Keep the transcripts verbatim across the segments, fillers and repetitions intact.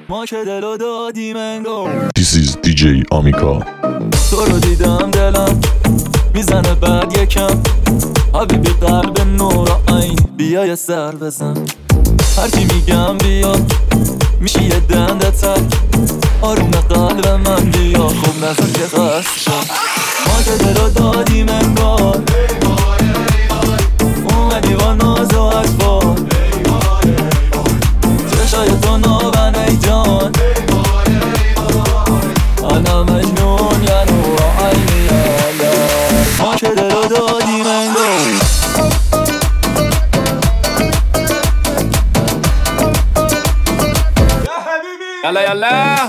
ما که دلو دادیم انگار. This is دی جی آمیکا. تو رو دیدم دلم میزنه بعد یکم، حبیبی قلب نور عین بیا یه سر بزن. هرچی میگم بیا میشی یه دنده تک، آروم قلب من بیا خوب نزن که خست شم. ما که دلو دادیم انگار، اومدی با ناز و اطفال، چشای تو نابن ای جان، انا مجنون یا نور عینی یا ما که دلو دادیم انگار. یلا یلا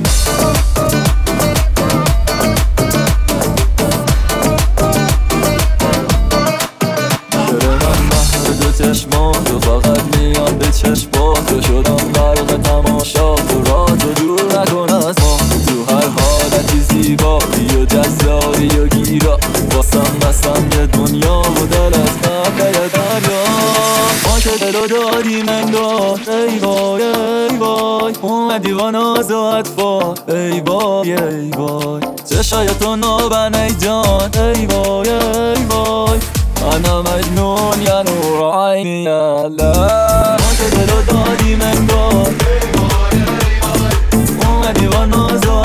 چشمان تو فقط میان به چشمان تو، شدم غرق تماشا تو، را تو دور نکن از ما. تو هر حالتی زیبایی و جذابی و گیرا، واسم بسم یه دنیا و دل از قبله دریا. ما که دلو دادیم انگار، ای وای ای وای، اومدی با ناز و اطفال، ای وای ای وای، چشای تو نابن ای جان، ای وای ای وای، انا مجنون یا نور عینی یا الله. ما که دلو دادیم انگار، اومدی با ناز و